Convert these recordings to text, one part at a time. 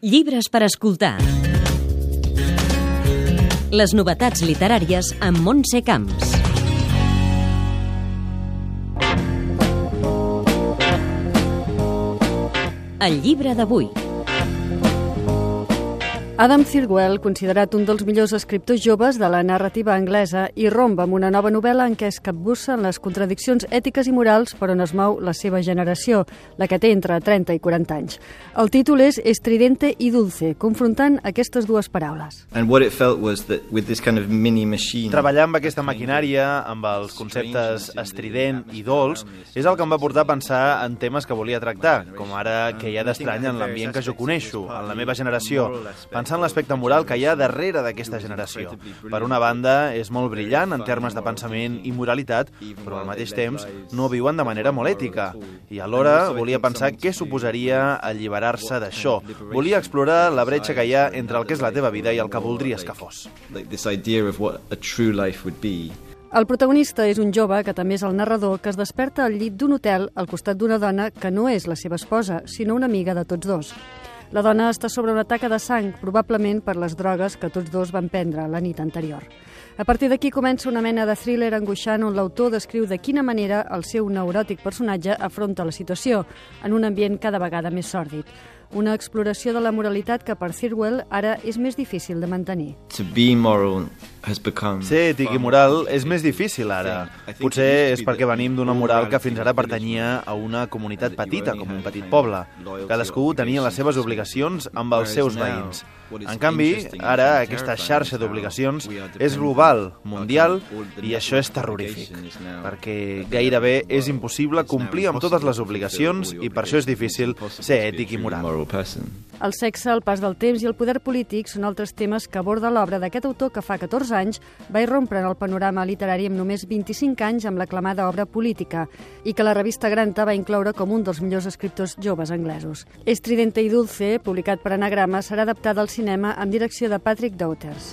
Llibres per escoltar. Les novetats literàries amb Montse Camps. El llibre d'avui. Adam Thirlwell, considerat un dels millors escriptors joves de la narrativa anglesa, irromp amb una nova novel·la en què es capbussen les contradiccions ètiques i morals per on es mou la seva generació, la que té entre 30 i 40 anys. El títol és Estridente i Dulce, confrontant aquestes dues paraules. Treballar amb aquesta maquinària, amb els conceptes estrident i dolç, és el que em va portar a pensar en temes que volia tractar, com ara què hi ha d'estrany en l'ambient que jo coneixo, en la meva generació, pensant l'aspecte moral que hi ha darrere d'aquesta generació. Per una banda, és molt brillant en termes de pensament i moralitat, però al mateix temps no viuen de manera molt ètica. I alhora volia pensar què suposaria alliberar-se d'això. Volia explorar la bretxa que hi ha entre el que és la teva vida i el que voldries que fos. El protagonista és un jove, que també és el narrador, que es desperta al llit d'un hotel al costat d'una dona que no és la seva esposa, sinó una amiga de tots dos. La dona està sobre una taca de sang, probablement per les drogues que tots dos van prendre la nit anterior. A partir d'aquí comença una mena de thriller angoixant on l'autor descriu de quina manera el seu neuròtic personatge afronta la situació, en un ambient cada vegada més sòrdid. Una exploració de la moralitat que per Thirlwell ara és més difícil de mantenir. Ser ètic i moral és més difícil ara. Potser és perquè venim d'una moral que fins ara pertanyia a una comunitat petita, com un petit poble. Cadascú tenia les seves obligacions amb els seus veïns. En canvi, ara aquesta xarxa d'obligacions és global, mundial, i això és terrorífic, perquè gairebé és impossible complir amb totes les obligacions i per això és difícil ser ètic i moral. El sexe, el pas del temps i el poder polític són altres temes que aborda l'obra d'aquest autor que fa 14 anys va irrompre en el panorama literari amb només 25 anys amb l'aclamada obra Política i que la revista Granta va incloure com un dels millors escriptors joves anglesos. Estridente i Dulce, publicat per Anagrama, serà adaptada al cinema amb direcció de Patrick Daughters.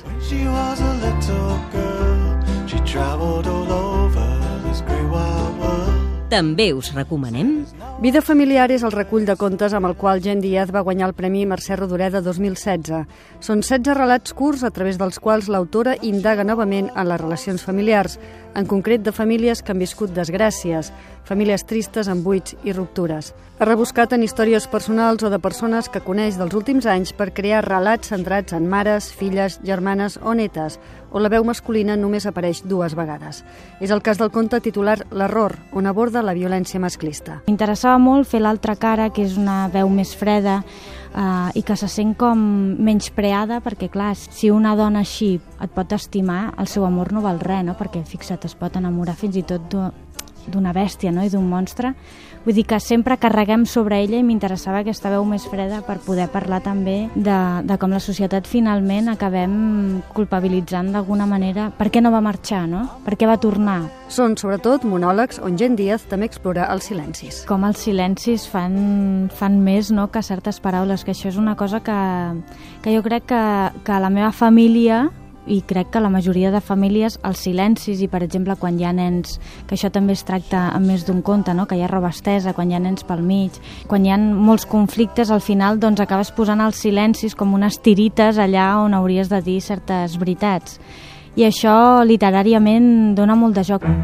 També us recomanem... Vida familiar és el recull de contes amb el qual Jen Díaz va guanyar el Premi Mercè Rodoreda 2016. Són 16 relats curts a través dels quals l'autora indaga novament en les relacions familiars, en concret de famílies que han viscut desgràcies, famílies tristes amb buits i ruptures. Ha rebuscat en històries personals o de persones que coneix dels últims anys per crear relats centrats en mares, filles, germanes o netes, on la veu masculina només apareix 2 vegades. És el cas del conte titular L'error, on aborda la violència masclista. M'interessava molt fer l'altra cara, que és una veu més freda i que se sent com menyspreada, perquè clar, si una dona així et pot estimar, el seu amor no val res, no? Perquè fixa't, es pot enamorar fins i tot d'una bèstia, no? I d'un monstre. Vull dir que sempre carreguem sobre ella i m'interessava aquesta veu més freda per poder parlar també de com la societat finalment acabem culpabilitzant d'alguna manera per què no va marxar, no? Per què va tornar? Són sobretot monòlegs on Jen Díaz també explora els silencis. Com els silencis fan més, no?, que certes paraules, que això és una cosa que jo crec que la meva família, i crec que la majoria de famílies, els silencis, i per exemple quan hi ha nens, que això també es tracta en més d'un conte, no? Que hi ha roba estesa, quan hi ha nens pel mig, quan hi ha molts conflictes, al final doncs acabes posant els silencis com unes tirites allà on hauries de dir certes veritats. I això literàriament dona molt de joc.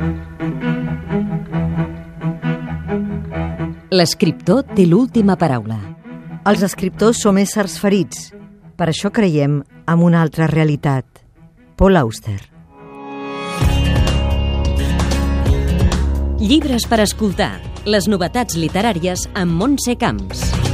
L'escriptor té l'última paraula. Els escriptors som éssers ferits. Per això creiem en una altra realitat. Paul Auster. Llibres per escoltar. Les novetats literàries amb Montse Camps.